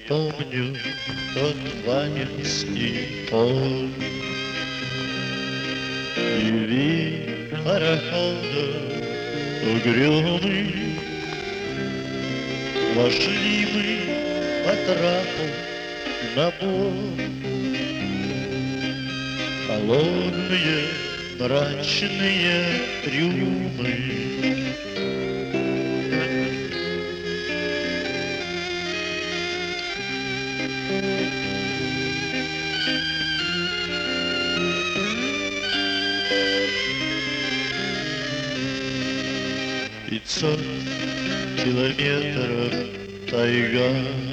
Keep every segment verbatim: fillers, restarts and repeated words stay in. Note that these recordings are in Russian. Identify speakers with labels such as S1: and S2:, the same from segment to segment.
S1: помню тот ламинский пол и вид парохода угрюмый. Вошли мы по трапу на борт, холодные мрачные трюмы. Пятьсот километров тайга,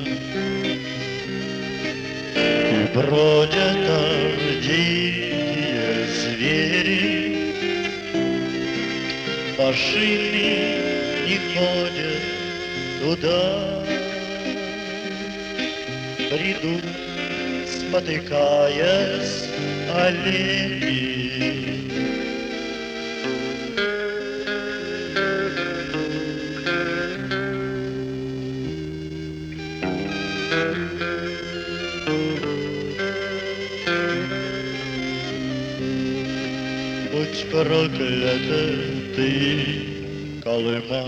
S1: и бродят там дикие звери. Машины не ходят туда, бредут, спотыкаясь, олени. Будь проклята ты, Колыма,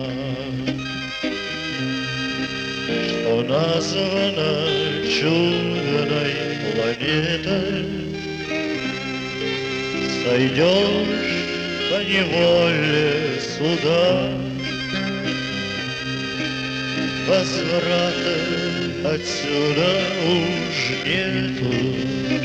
S1: что названа чудной планетой. Сойдешь по неволе сюда, возврата отсюда уж нету.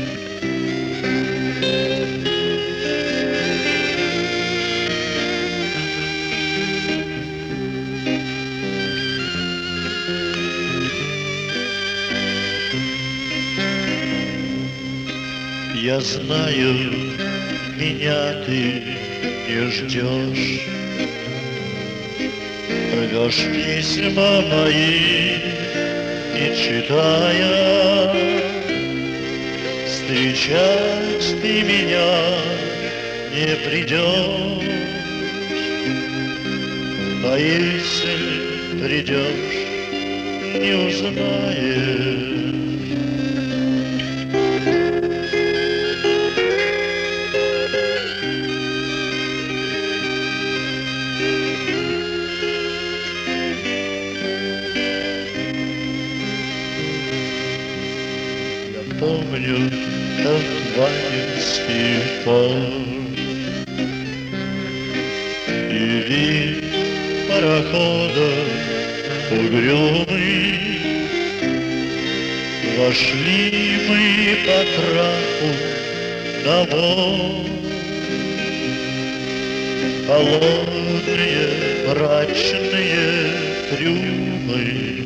S1: Я знаю, меня ты не ждешь, рвешь письма мои, не читая. Встречать ты меня не придешь, а если придешь, не узнаешь. Помню тот ламинский порт и вид парохода угрюмый. Вошли мы по трапу на мост, холодные мрачные трюмы.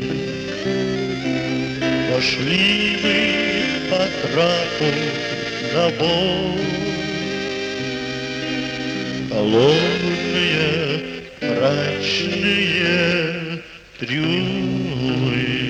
S1: Вошли мы по трапу на борт, холодные мрачные трюмы.